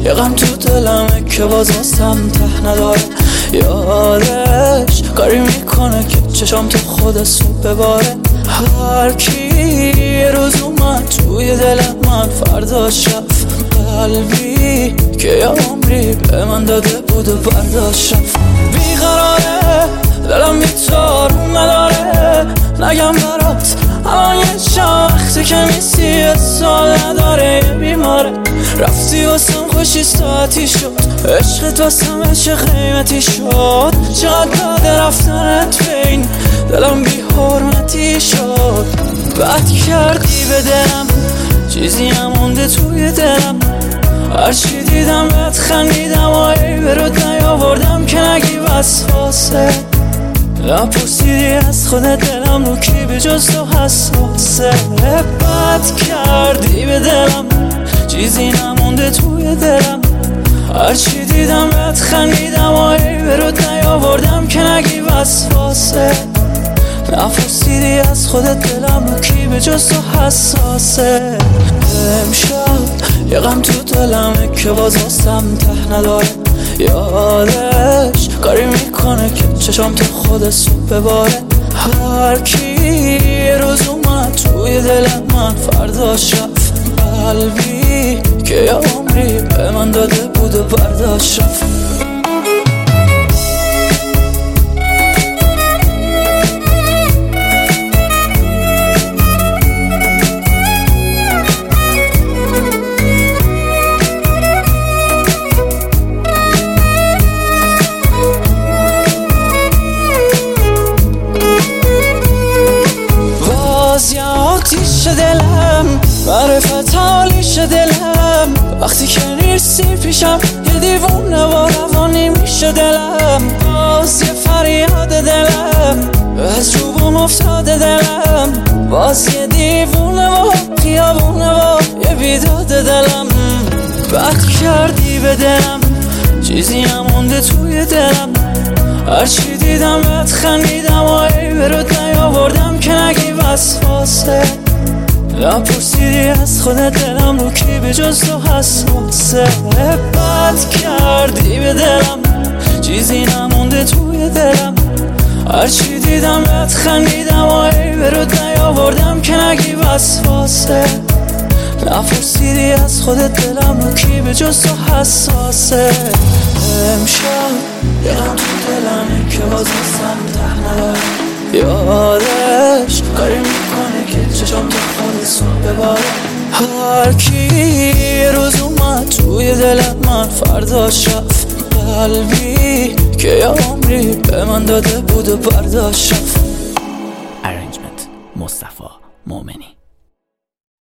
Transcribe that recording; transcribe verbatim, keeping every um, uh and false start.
یه غم تو دلمه که باز واسم ته نداره. یادش کاری میکنه که چشام تو خود صبح بباره. هر کی یه روز اومد توی دل من فرداش رفت. قلبی که یه عمری به من داده بود و برداشت رفت. بیقراره دلم بی‌تارون نداره. نگم برات الان یه چند وقتی که نیستی، سال نداره یه بیماره. رفتی واسم خوشی ساعتی شد، عشقت واسم چه قیمتی شد. چقدر بعد رفتنت بین دلم بی حرمتی شد. بد کردی به دلم، چیزی نمونده توی دلم. هرچی دیدم بهت خندیدم و عیب رود نیاوردم که نگی وسواسه. نپرسیدی از خودت دلم رو کی به جز تو حساسه. بد کردی به دلم، چیزی نمونده توی دلم. هرچی دیدم بهت خندیدم و عیب رود نیاوردم که نگی وسواسه. نپرسیدی از خودت دلم رو کی به جز تو حساسه. امشب یه غم تو دلمه که باز واسم ته نداره. یادش کاری میکنه که چشام تو خود صبح بباره. هر کی یه روز اومد توی دل من فرداش رفت. قلبی که یه عمری به من داده بود و برداشت رفت. آتیش دلم معرفت حالیش دلم. وقتی که نیستی پیشم یه دیوونه و روانی میشه دلم. باز یه فریاد دلم از روبم افتاده دلم. باز یه دیوونه و خیابونه و یه بیداد دلم. بد کردی به دلم، چیزی نمونده توی دلم. هرچی دیدم بهت خندیدم و عیب رود نیاوردم که نگی وسواسه. نپرسیدی از خودت دلم رو کی به جز تو حساسه. بد کردی به دلم، چیزی نمونده توی دلم. هرچی دیدم بهت خندیدم و عیب رود نیاوردم که نگی وسواسه. نپرسیدی از خودت دلم رو کی به جز تو حساسه. امشب یه غم تو دلمه که باز واسم ته نداره. یادش کاری میکنه که چشام تو خود صبح بباره. هر کی یه روز اومد توی دل من فرداش رفت. قلبی که یه عمری به من داده بود و برداشت رفت. ارنجمنت مصطفی مومنی.